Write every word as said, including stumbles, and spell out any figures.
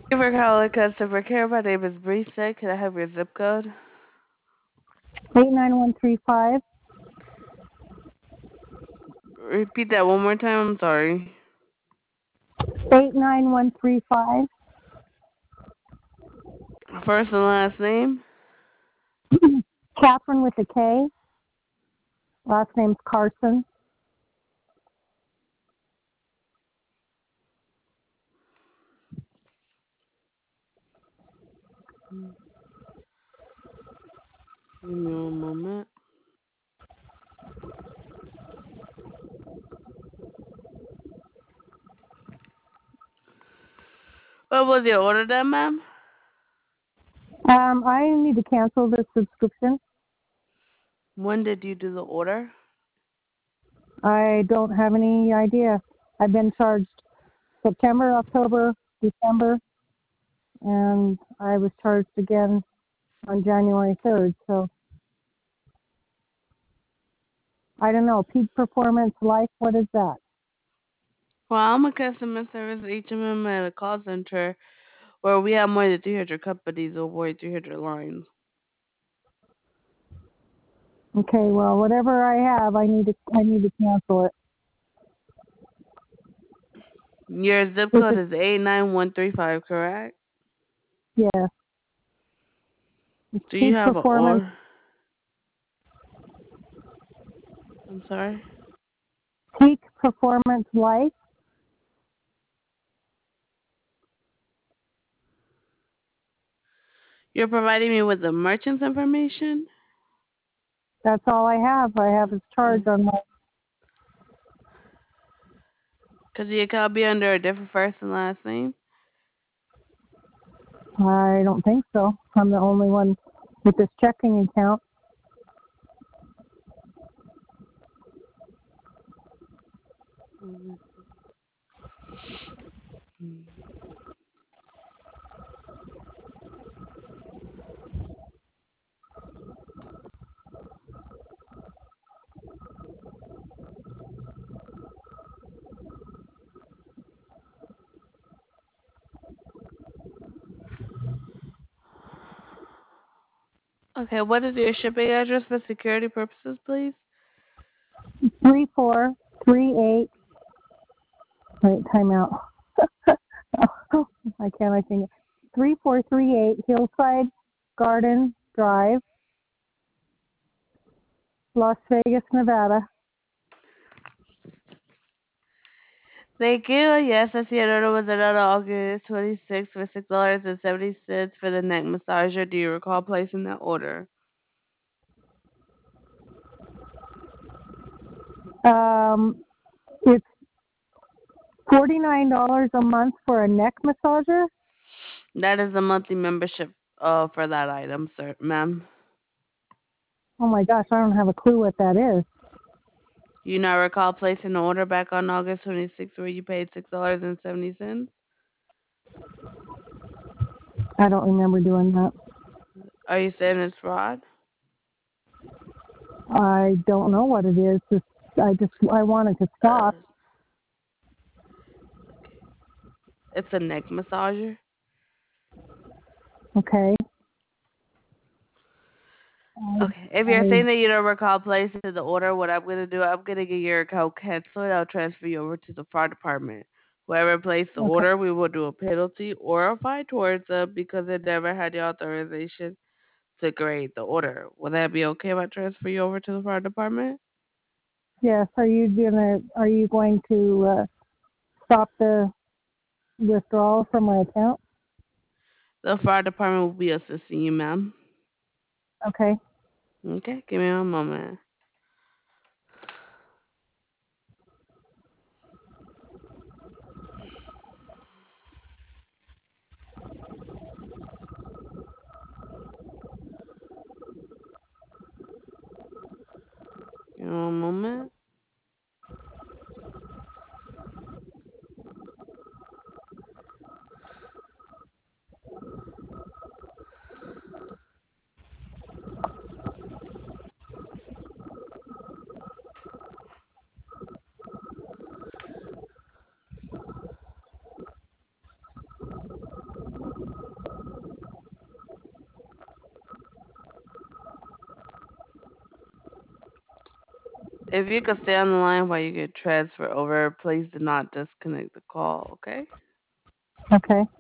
Thank you for calling customer care. My name is Brisa. Can I have your zip code? eight nine one three five. Repeat that one more time. I'm sorry. eight nine one three five. First and last name. Catherine with a K. Last name's Carson. Give me one moment. What was your order then, ma'am? Um, I need to cancel this subscription. When did you do the order? I don't have any idea. I've been charged September, October, December, and I was charged again on January third. So I don't know. Peak Performance Life, what is that? Well, I'm a customer service H M M at a call center where we have more than three hundred companies or more than three hundred lines. Okay, well, whatever I have, I need to I need to cancel it. Your zip Is code it? is eight nine one three five, correct? Yeah, it's Do you Peak have an Performance. order? I'm sorry. Peak Performance Life. You're providing me with the merchant's information? That's all I have. I have his charge on my. Could the account be under a different first and last name? I don't think so. I'm the only one with this checking account. Mhm. Okay, what is your shipping address for security purposes, please? Three four three eight. Wait, time out. I can't. I think three four three eight Hillside Garden Drive, Las Vegas, Nevada. Thank you. Yes, I see an order was entered on August twenty-sixth for six dollars and seventy cents for the neck massager. Do you recall placing that order? Um, it's forty nine dollars a month for a neck massager. That is the monthly membership uh, for that item, sir, ma'am. Oh my gosh, I don't have a clue what that is. Do you not recall placing the order back on August twenty-sixth where you paid six dollars and seventy cents? I don't remember doing that. Are you saying it's fraud? I don't know what it is. Just, I just I wanted to Uh, stop. it's a neck massager. Okay. Okay, if you're I, saying that you don't recall placing the order, what I'm gonna do, I'm gonna get your account canceled. I'll transfer you over to the fraud department. Whoever placed the okay. order, we will do a penalty or a fine towards them because they never had the authorization to create the order. Will that be okay if I transfer you over to the fraud department? Yes. Are you gonna? Are you going to uh, stop the withdrawal from my account? The fraud department will be assisting you, ma'am. Okay. Okay, give me one moment. Give me one moment. If you could stay on the line while you get transferred over, please do not disconnect the call, okay? Okay.